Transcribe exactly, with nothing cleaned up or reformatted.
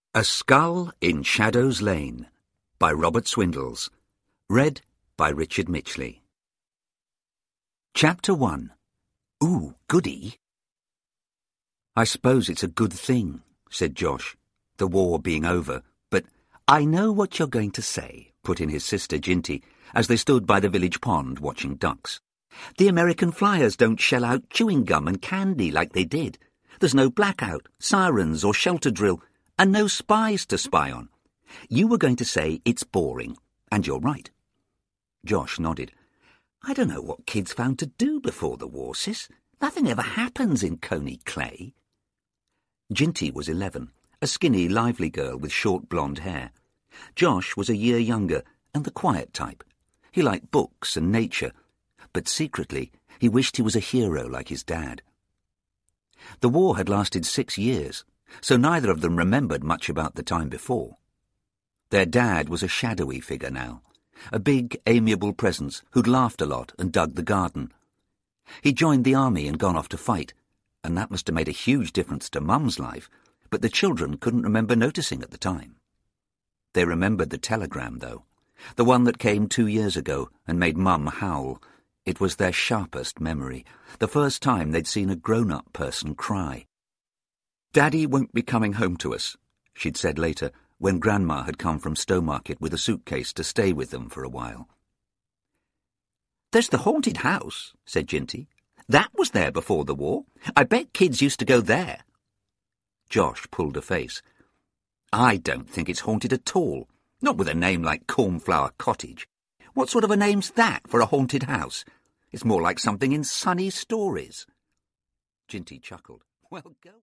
A Skull in Shadows Lane by Robert Swindells. Read by Richard Mitchley. Chapter one. Ooh, goody. I suppose it's a good thing, said Josh, the war being over, but I know what you're going to say, put in his sister Ginty, as they stood by the village pond watching ducks. The American flyers don't shell out chewing gum and candy like they did. There's no blackout, sirens or shelter drill, and no spies to spy on. You were going to say it's boring, and you're right. Josh nodded. I don't know what kids found to do before the war, sis. Nothing ever happens in Coney Clay. Ginty was eleven, a skinny, lively girl with short blonde hair. Josh was a year younger and the quiet type. He liked books and nature, but secretly he wished he was a hero like his dad. The war had lasted six years, so neither of them remembered much about the time before. Their dad was a shadowy figure now, a big, amiable presence who'd laughed a lot and dug the garden. He'd joined the army and gone off to fight, and that must have made a huge difference to Mum's life, but the children couldn't remember noticing at the time. They remembered the telegram, though, the one that came two years ago and made Mum howl. It was their sharpest memory, the first time they'd seen a grown-up person cry. Daddy won't be coming home to us, she'd said later, when Grandma had come from Stowmarket with a suitcase to stay with them for a while. There's the haunted house, said Ginty. That was there before the war. I bet kids used to go there. Josh pulled a face. I don't think it's haunted at all, not with a name like Cornflower Cottage. What sort of a name's that for a haunted house? It's more like something in Sunny Stories. Ginty chuckled. Well, go.